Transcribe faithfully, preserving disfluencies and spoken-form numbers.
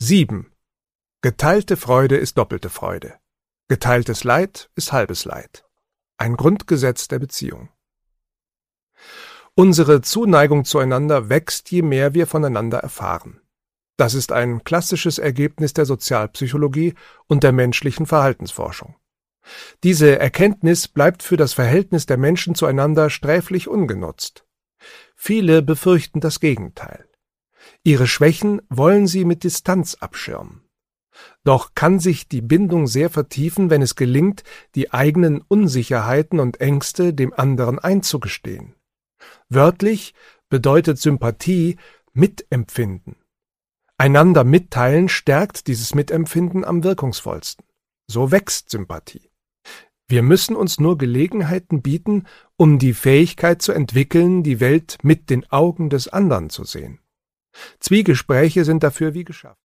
sieben. Geteilte Freude ist doppelte Freude. Geteiltes Leid ist halbes Leid. Ein Grundgesetz der Beziehung. Unsere Zuneigung zueinander wächst, je mehr wir voneinander erfahren. Das ist ein klassisches Ergebnis der Sozialpsychologie und der menschlichen Verhaltensforschung. Diese Erkenntnis bleibt für das Verhältnis der Menschen zueinander sträflich ungenutzt. Viele befürchten das Gegenteil. Ihre Schwächen wollen sie mit Distanz abschirmen. Doch kann sich die Bindung sehr vertiefen, wenn es gelingt, die eigenen Unsicherheiten und Ängste dem anderen einzugestehen. Wörtlich bedeutet Sympathie Mitempfinden. Einander mitteilen stärkt dieses Mitempfinden am wirkungsvollsten. So wächst Sympathie. Wir müssen uns nur Gelegenheiten bieten, um die Fähigkeit zu entwickeln, die Welt mit den Augen des anderen zu sehen. Zwiegespräche sind dafür wie geschaffen.